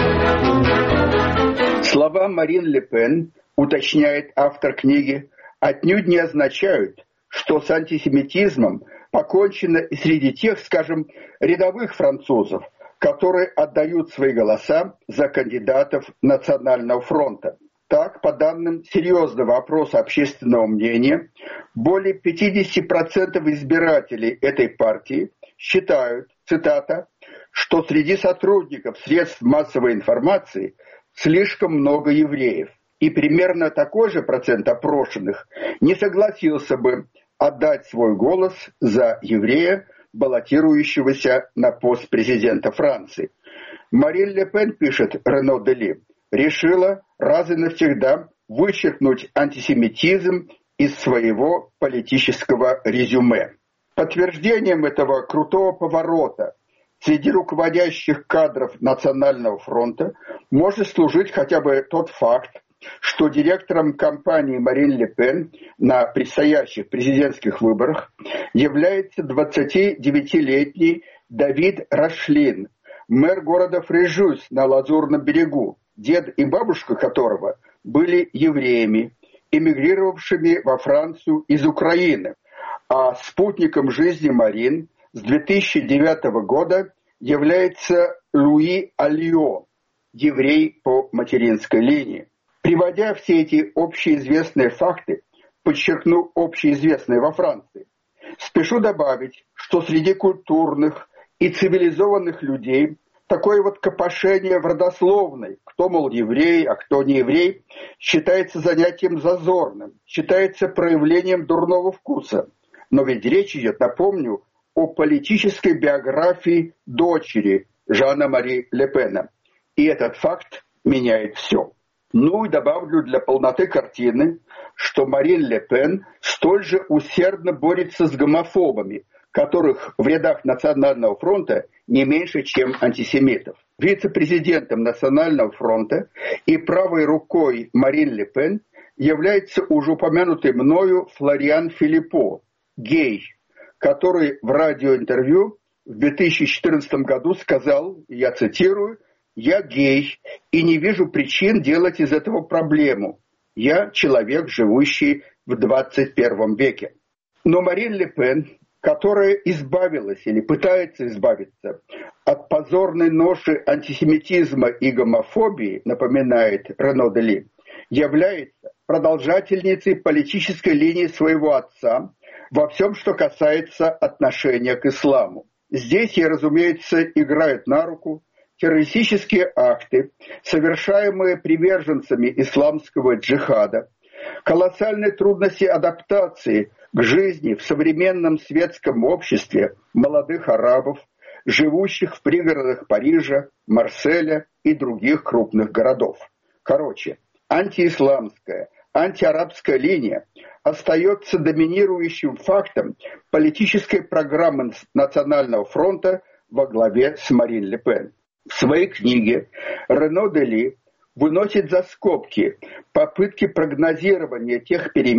Слова Марин Ле Пен, уточняет автор книги, отнюдь не означают, что с антисемитизмом покончено и среди тех, скажем, рядовых французов, которые отдают свои голоса за кандидатов Национального фронта. Так, по данным серьезного опроса общественного мнения, более пятьдесят процентов избирателей этой партии считают, цитата, что среди сотрудников средств массовой информации слишком много евреев, и примерно такой же процент опрошенных не согласился бы отдать свой голос за еврея, баллотирующегося на пост президента Франции. Марин Ле Пен, пишет Рено Дели, решила раз и навсегда вычеркнуть антисемитизм из своего политического резюме. Подтверждением этого крутого поворота среди руководящих кадров Национального фронта может служить хотя бы тот факт, что директором кампании Марин Ле Пен на предстоящих президентских выборах является двадцатидевятилетний Давид Рашлин, мэр города Фрежюс на Лазурном берегу, дед и бабушка которого были евреями, эмигрировавшими во Францию из Украины, а спутником жизни Марин с две тысячи девятого года является Луи Альо, еврей по материнской линии. Приводя все эти общеизвестные факты, подчеркну общеизвестные во Франции, спешу добавить, что среди культурных и цивилизованных людей такое вот копошение в родословной, кто, мол, еврей, а кто не еврей, считается занятием зазорным, считается проявлением дурного вкуса. Но ведь речь идет, напомню, о политической биографии дочери Жана-Мари Ле Пена. И этот факт меняет все. Ну и добавлю для полноты картины, что Марин Ле Пен столь же усердно борется с гомофобами, которых в рядах Национального фронта не меньше, чем антисемитов. Вице-президентом Национального фронта и правой рукой Марин Ле Пен является уже упомянутый мною Флориан Филиппо, гей, который в радиоинтервью в две тысячи четырнадцатом году сказал, я цитирую, «Я гей и не вижу причин делать из этого проблему. Я человек, живущий в двадцать первом веке». Но Марин Ле Пен, которая избавилась или пытается избавиться от позорной ноши антисемитизма и гомофобии, напоминает Рено Дели, является продолжательницей политической линии своего отца во всем, что касается отношения к исламу. Здесь ей, разумеется, играют на руку террористические акты, совершаемые приверженцами исламского джихада, колоссальные трудности адаптации к жизни в современном светском обществе молодых арабов, живущих в пригородах Парижа, Марселя и других крупных городов. Короче, антиисламская, антиарабская линия остается доминирующим фактом политической программы Национального фронта во главе с Марин Ле Пен. В своей книге Рено Дели выносит за скобки попытки прогнозирования тех перемен,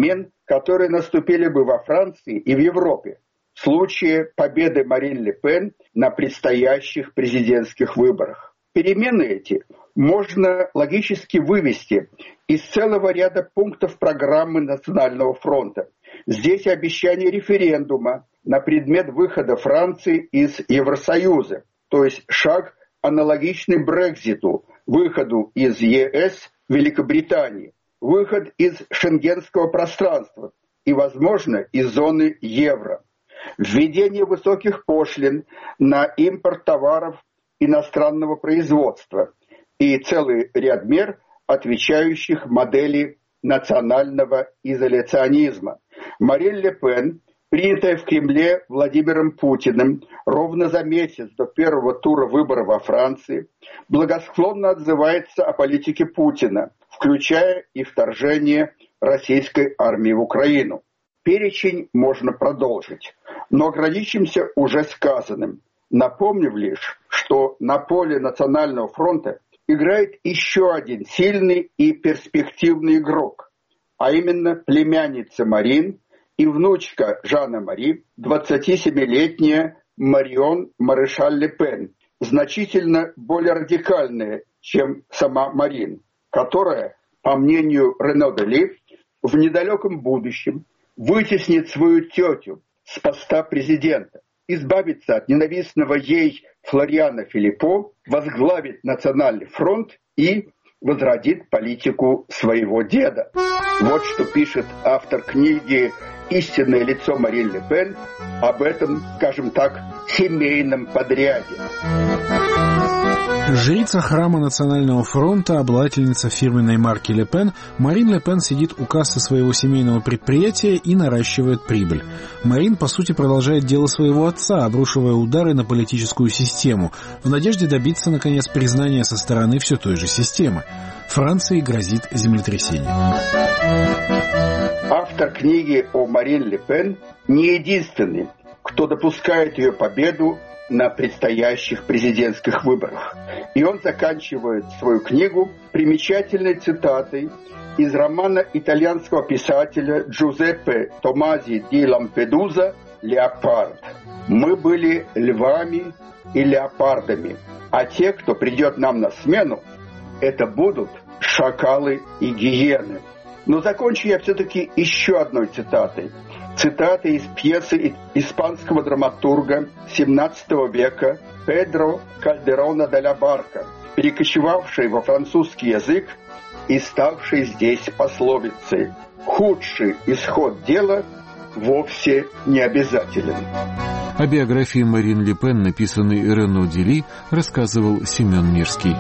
которые наступили бы во Франции и в Европе в случае победы Марин Ле Пен на предстоящих президентских выборах. Перемены эти можно логически вывести из целого ряда пунктов программы Национального фронта. Здесь обещание референдума на предмет выхода Франции из Евросоюза, то есть шаг аналогичный Брекситу, выходу из ЕС Великобритании, выход из шенгенского пространства и, возможно, из зоны евро, введение высоких пошлин на импорт товаров иностранного производства и целый ряд мер, отвечающих модели национального изоляционизма. Марин Ле Пен, принятая в Кремле Владимиром Путиным ровно за месяц до первого тура выборов во Франции, благосклонно отзывается о политике Путина, включая и вторжение российской армии в Украину. Перечень можно продолжить, но ограничимся уже сказанным, напомнив лишь, что на поле Национального фронта играет еще один сильный и перспективный игрок, а именно племянница Марин и внучка Жана Мари, двадцатисемилетняя Марион Марешаль Ле Пен, значительно более радикальная, чем сама Марин, которая, по мнению Рено Дели, в недалеком будущем вытеснит свою тетю с поста президента, избавится от ненавистного ей Флориана Филиппо, возглавит Национальный фронт и возродит политику своего деда. Вот что пишет автор книги «Истинное лицо Марин Ле Пен» об этом, скажем так, семейном подряде. Жрица храма Национального фронта, обладательница фирменной марки Ле Пен, Марин Ле Пен сидит у кассы своего семейного предприятия и наращивает прибыль. Марин, по сути, продолжает дело своего отца, обрушивая удары на политическую систему, в надежде добиться, наконец, признания со стороны все той же системы. Франции грозит землетрясение. Автор книги о Марин Ле Пен не единственный, кто допускает ее победу на предстоящих президентских выборах. И он заканчивает свою книгу примечательной цитатой из романа итальянского писателя Джузеппе Томази ди Лампедуза «Леопард». «Мы были львами и леопардами, а те, кто придет нам на смену, это будут шакалы и гиены». Но закончу я все-таки еще одной цитатой. Цитата из пьесы испанского драматурга семнадцатого века Педро Кальдерона де ла Барка, перекочевавшей во французский язык и ставшей здесь пословицей: «Худший исход дела вовсе не обязателен». О биографии Марин Ле Пен, написанной Рено Дели, рассказывал Семен Мирский.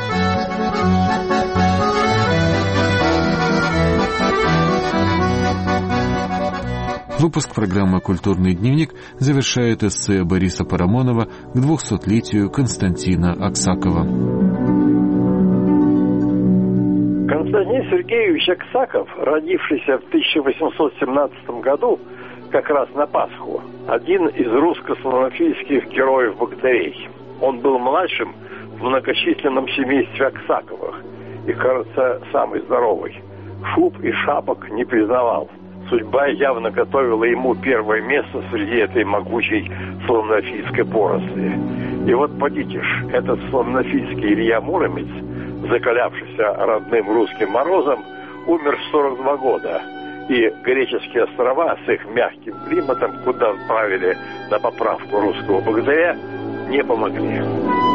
Выпуск программы «Культурный дневник» завершает эссе Бориса Парамонова к двухсотлетию Константина Аксакова. Константин Сергеевич Аксаков, родившийся в тысяча восемьсот семнадцатом году, как раз на Пасху, один из русско-славянофильских героев-богатырей. Он был младшим в многочисленном семействе Аксаковых и, кажется, самый здоровый. Шуб и шапок не признавал. Судьба явно готовила ему первое место среди этой могучей славянофильской поросли. И вот, подите ж, этот славянофильский Илья Муромец, закалявшийся родным русским морозом, умер в сорок два года. И греческие острова с их мягким климатом, куда отправили на поправку русского богатыря, не помогли.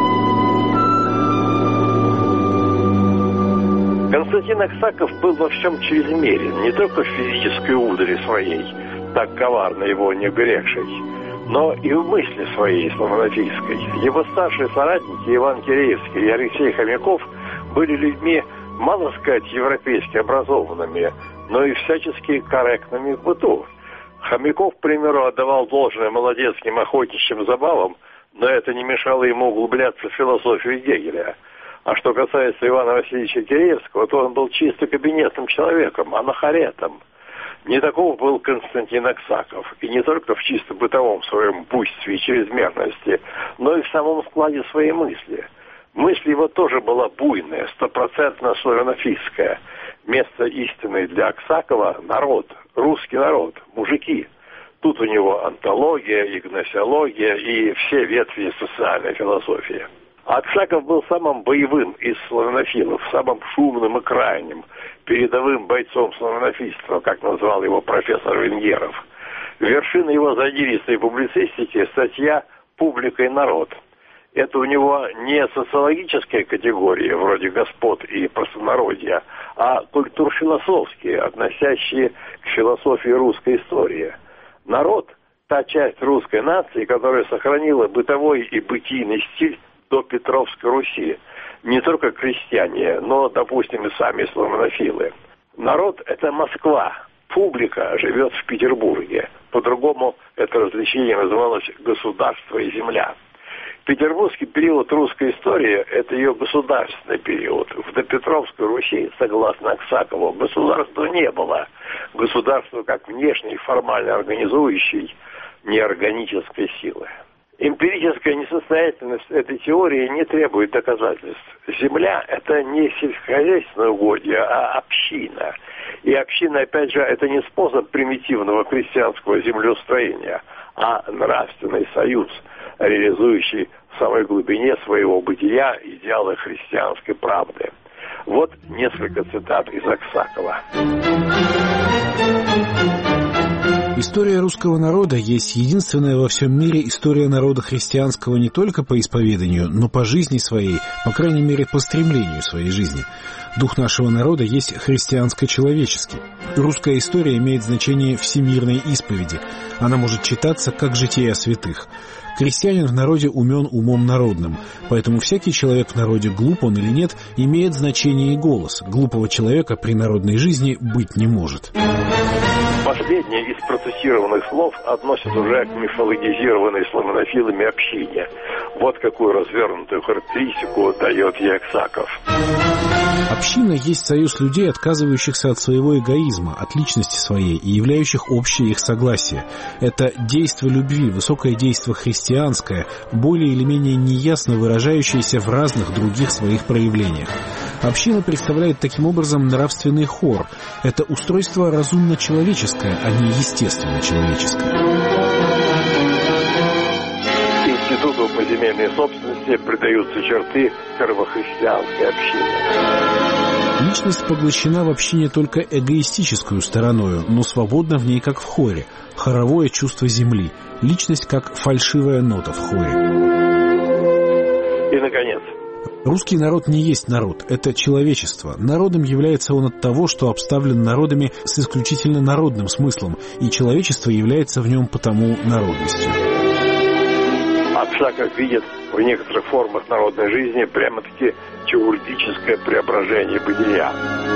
Константин Аксаков был во всем чрезмерен, не только в физической удали своей, так коварно его не грешей, но и в мысли своей славянофильской. Его старшие соратники Иван Киреевский и Алексей Хомяков были людьми, мало сказать, европейски образованными, но и всячески корректными в быту. Хомяков, к примеру, отдавал должное молодецким охотничьим забавам, но это не мешало ему углубляться в философию Гегеля. А что касается Ивана Васильевича Киреевского, то он был чисто кабинетным человеком, анахаретом. Не таков был Константин Аксаков, и не только в чисто бытовом своем буйстве и чрезмерности, но и в самом складе своей мысли. Мысль его тоже была буйная, стопроцентно славянофильская. Место истины для Аксакова – народ, русский народ, мужики. Тут у него антология, и гносеология, и все ветви социальной философии. Аксаков был самым боевым из славянофилов, самым шумным и крайним, передовым бойцом славянофильства, как назвал его профессор Венгеров. Вершина его задиристой публицистики – статья «Публика и народ». Это у него не социологические категории, вроде господ и простонародья, а культурфилософские, относящие к философии русской истории. Народ – та часть русской нации, которая сохранила бытовой и бытийный стиль до Петровской Руси. Не только крестьяне, но, допустим, и сами славянофилы. Народ – это Москва, публика живет в Петербурге. По-другому это развлечение называлось «государство и земля». Петербургский период русской истории – это ее государственный период. В допетровской Руси, согласно Аксакову, государства не было. Государство как внешней, формально организующей, неорганической силы. Эмпирическая несостоятельность этой теории не требует доказательств. Земля – это не сельскохозяйственное угодье, а община. И община, опять же, это не способ примитивного крестьянского землеустроения, а нравственный союз, реализующий в самой глубине своего бытия идеалы христианской правды. Вот несколько цитат из Аксакова. История русского народа есть единственная во всем мире история народа христианского не только по исповеданию, но по жизни своей, по крайней мере, по стремлению своей жизни. Дух нашего народа есть христианско-человеческий. Русская история имеет значение всемирной исповеди. Она может читаться как жития святых. Крестьянин в народе умен умом народным, поэтому всякий человек в народе, глуп он или нет, имеет значение и голос. Глупого человека при народной жизни быть не может. Последнее из процессированных слов относится уже к мифологизированной славянофилами общине. Вот какую развернутую характеристику дает ей Аксаков. Община есть союз людей, отказывающихся от своего эгоизма, от личности своей и являющих общее их согласие. Это действо любви, высокое действо христианское, более или менее неясно выражающееся в разных других своих проявлениях. Община представляет таким образом нравственный хор. Это устройство разумно-человеческое, а не естественно-человеческое. Институту поземельной собственности придаются черты первохристианской общины. Личность поглощена в общине только эгоистическую стороною, но свободна в ней, как в хоре. Хоровое чувство земли. Личность, как фальшивая нота в хоре. И, наконец, русский народ не есть народ, это человечество. Народом является он от того, что обставлен народами с исключительно народным смыслом, и человечество является в нем потому народностью. Аксаков видит в некоторых формах народной жизни прямо-таки теургическое преображение бытия.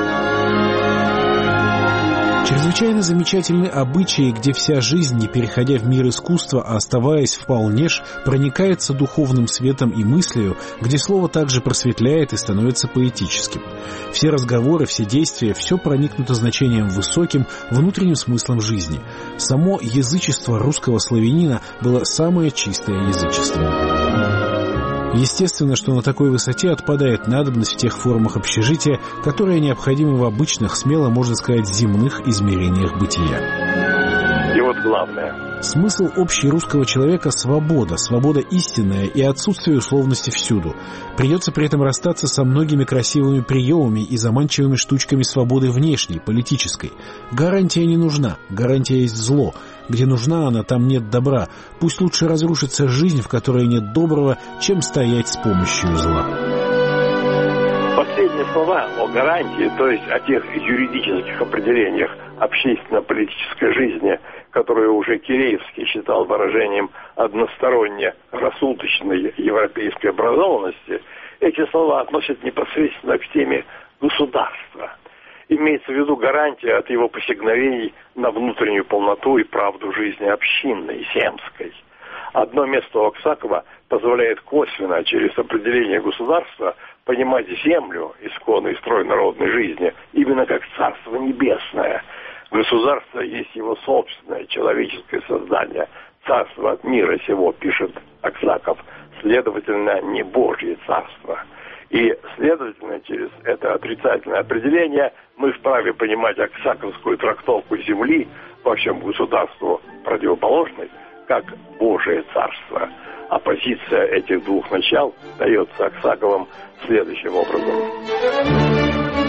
Чрезвычайно замечательны обычаи, где вся жизнь, не переходя в мир искусства, а оставаясь вполнеж, проникается духовным светом и мыслью, где слово также просветляет и становится поэтическим. Все разговоры, все действия, все проникнуто значением высоким, внутренним смыслом жизни. Само язычество русского славянина было самое чистое язычество. Естественно, что на такой высоте отпадает надобность в тех формах общежития, которые необходимы в обычных, смело можно сказать, земных измерениях бытия. И вот главное. Смысл общий русского человека – свобода, свобода истинная и отсутствие условности всюду. Придется при этом расстаться со многими красивыми приемами и заманчивыми штучками свободы внешней, политической. Гарантия не нужна, гарантия есть зло. Где нужна она, там нет добра. Пусть лучше разрушится жизнь, в которой нет доброго, чем стоять с помощью зла. Последние слова о гарантии, то есть о тех юридических определениях общественно-политической жизни, которые уже Киреевский считал выражением односторонне рассудочной европейской образованности, эти слова относят непосредственно к теме государства. Имеется в виду гарантия от его посягновений на внутреннюю полноту и правду жизни общинной, земской. Одно место у Аксакова позволяет косвенно, через определение государства, понимать землю, исконный строй народной жизни, именно как царство небесное. Государство есть его собственное человеческое создание. Царство от мира сего, пишет Аксаков, следовательно, не Божье царство. И, следовательно, через это отрицательное определение мы вправе понимать аксаковскую трактовку земли по всему государству противоположной, как Божие царство. Оппозиция этих двух начал дается Аксаковым следующим образом.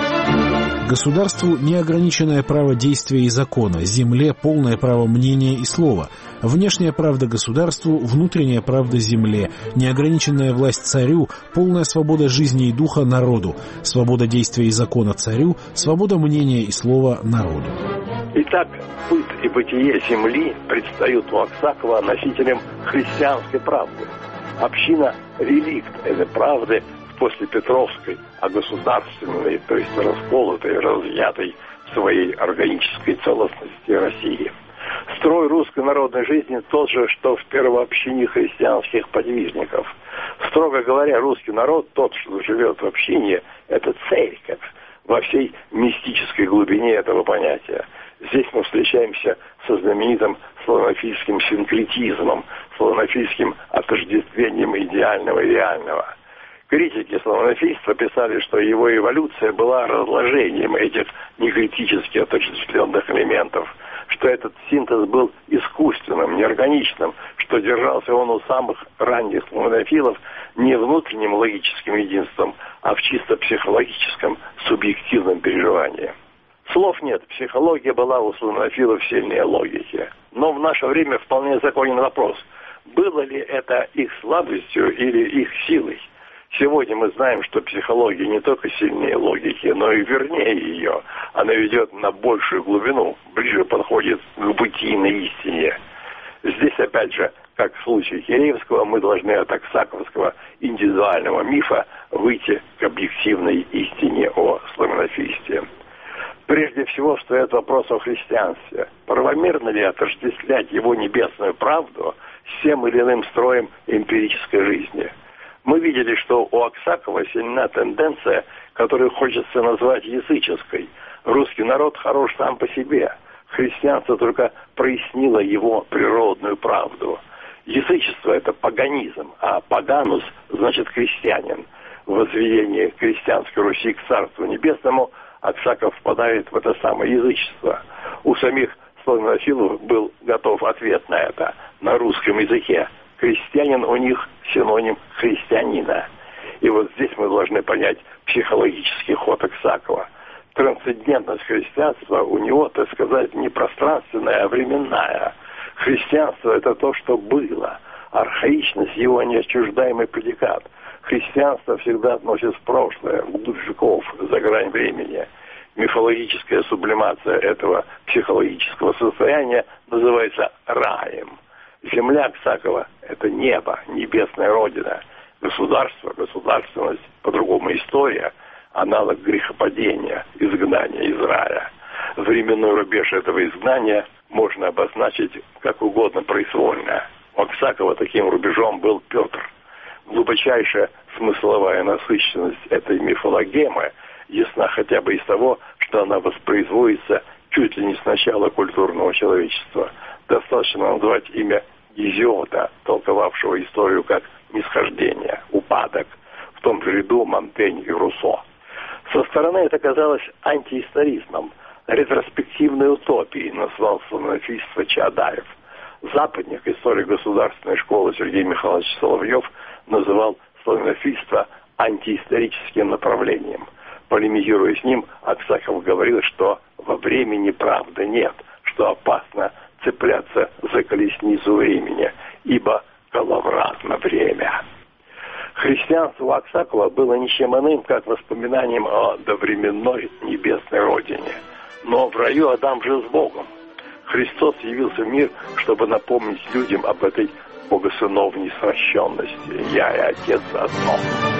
Государству неограниченное право действия и закона, земле полное право мнения и слова, внешняя правда государству, внутренняя правда земле, неограниченная власть царю, полная свобода жизни и духа народу, свобода действия и закона царю, свобода мнения и слова народу. Итак, быт и бытие земли предстают у Аксакова носителем христианской правды. Община – реликт этой правды после Петровской, а государственной, то есть расколотой, разъятой в своей органической целостности России. Строй русской народной жизни тот же, что в первообщине христианских подвижников. Строго говоря, русский народ, тот, что живет в общине, это церковь во всей мистической глубине этого понятия. Здесь мы встречаемся со знаменитым славянофильским синкретизмом, славянофильским отождествлением идеального и реального. Критики славянофильства писали, что его эволюция была разложением этих некритически отождествленных элементов, что этот синтез был искусственным, неорганичным, что держался он у самых ранних славянофилов не внутренним логическим единством, а в чисто психологическом субъективном переживании. Слов нет, психология была у славянофилов сильнее логики. Но в наше время вполне законен вопрос, было ли это их слабостью или их силой. Сегодня мы знаем, что психология не только сильнее логики, но и вернее ее. Она ведет на большую глубину, ближе подходит к бытийной истине. Здесь, опять же, как в случае Киреевского, мы должны от аксаковского индивидуального мифа выйти к объективной истине о славянофильстве. Прежде всего встает вопрос о христианстве. Правомерно ли отождествлять его небесную правду с тем или иным строем эмпирической жизни? Мы видели, что у Аксакова сильна тенденция, которую хочется назвать языческой. Русский народ хорош сам по себе. Христианство только прояснило его природную правду. Язычество – это паганизм, а паганус – значит крестьянин. В возведении крестьянской Руси к Царству Небесному Аксаков впадает в это самое язычество. У самих славянофилов был готов ответ на это на русском языке. Крестьянин у них синоним христианина. И вот здесь мы должны понять психологический ход Аксакова. Трансцендентность христианства у него, так сказать, не пространственная, а временная. Христианство – это то, что было. Архаичность – его неотчуждаемый предикат. Христианство всегда относит в прошлое, вглубь веков, за грань времени. Мифологическая сублимация этого психологического состояния называется раем. Земля Аксакова – это небо, небесная родина. Государство, государственность, по-другому история – аналог грехопадения, изгнания из рая. Временной рубеж этого изгнания можно обозначить как угодно произвольно. У Аксакова таким рубежом был Петр. Глубочайшая смысловая насыщенность этой мифологемы ясна хотя бы из того, что она воспроизводится чуть ли не с начала культурного человечества. Достаточно назвать имя Гезиода, толковавшего историю как нисхождение, упадок, в том же ряду Монтень и Руссо. Со стороны это казалось антиисторизмом, ретроспективной утопией, назвал славянофильство Чаадаев. Западник, историк государственной школы Сергей Михайлович Соловьев, называл славянофильство антиисторическим направлением. Полемизируя с ним, Аксаков говорил, что во времени правды нет, что опасно цепляться за колесницу времени, ибо коловратно время. Христианство у Аксакова было ничем иным, как воспоминанием о довременной небесной родине. Но в раю Адам жил с Богом. Христос явился в мир, чтобы напомнить людям об этой богосыновней сращенности. Я и Отец одно.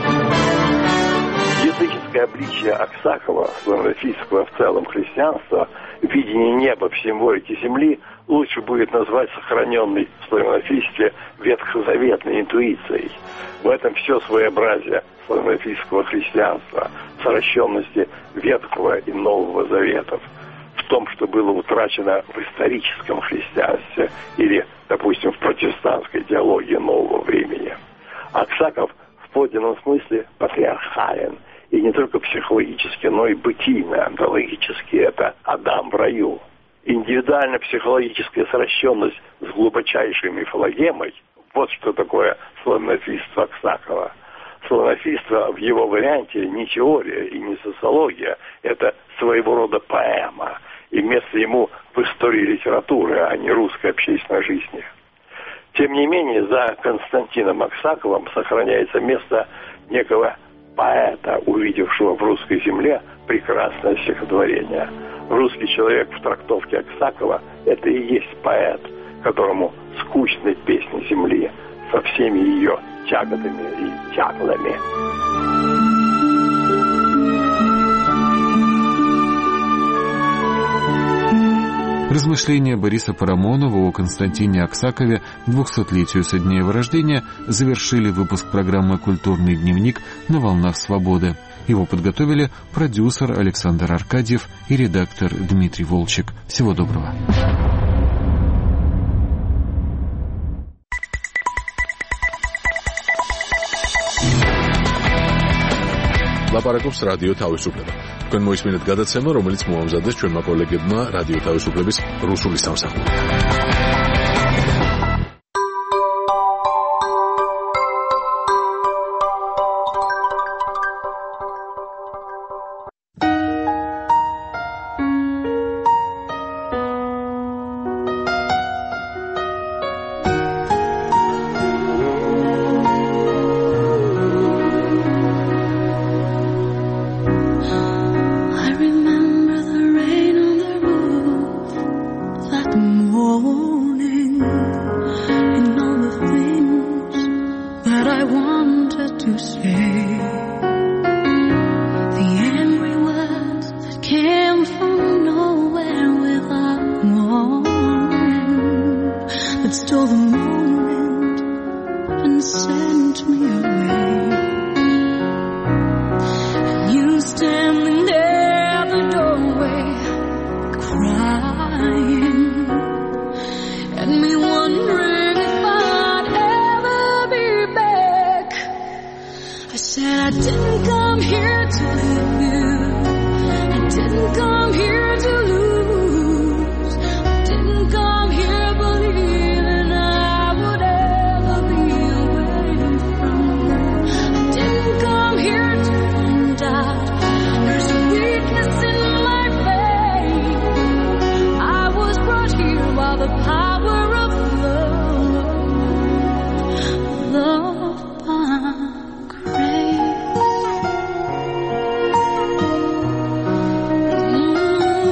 Языческое обличие Аксакова, славянофильского в целом христианства, видение неба в символике земли, лучше будет назвать сохраненной в славянофильстве ветхозаветной интуицией. В этом все своеобразие славянофильского христианства, сращенности Ветхого и Нового Заветов. В том, что было утрачено в историческом христианстве или, допустим, в протестантской теологии нового времени. Аксаков в в подлинном смысле патриархален. И не только психологически, но и бытийно, онтологически. Это Адам в раю. Индивидуально-психологическая сращенность с глубочайшей мифологемой – вот что такое славянофильство Аксакова. Славянофильство в его варианте не теория и не социология, это своего рода поэма. И место ему в истории литературы, а не русской общественной жизни. Тем не менее, за Константином Аксаковым сохраняется место некого поэта, увидевшего в русской земле прекрасное стихотворение. Русский человек в трактовке Аксакова – это и есть поэт, которому скучны песни земли со всеми ее тяготами и тяглами. Размышления Бориса Парамонова о Константине Аксакове к двухсотлетию со дня его рождения завершили выпуск программы «Культурный дневник» на волнах свободы. Его подготовили продюсер Александр Аркадьев и редактор Дмитрий Волчек. Всего доброго. ლაპარაკობს რადიო თავისუფლება. თქვენ მოისმინეთ გადაცემა, რომელიც მოამზადეს ჩვენმა კოლეგებმა რადიო თავისუფლების რუსული სამსახურიდან. Mm-hmm.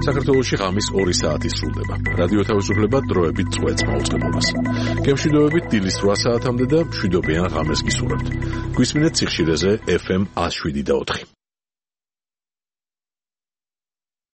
საქართველოში ღამის ორი საათი სრულდება. რადიო თავისუფლება დროებით წვეთს მაუწყებლობას. გემშვიდობებით დილის რვა საათამდე და მშვიდობიან ღამეს გისურვებთ. გვისმინეთ სიხშირეზე ეფ ემ ათს შვიდი და ოთხი.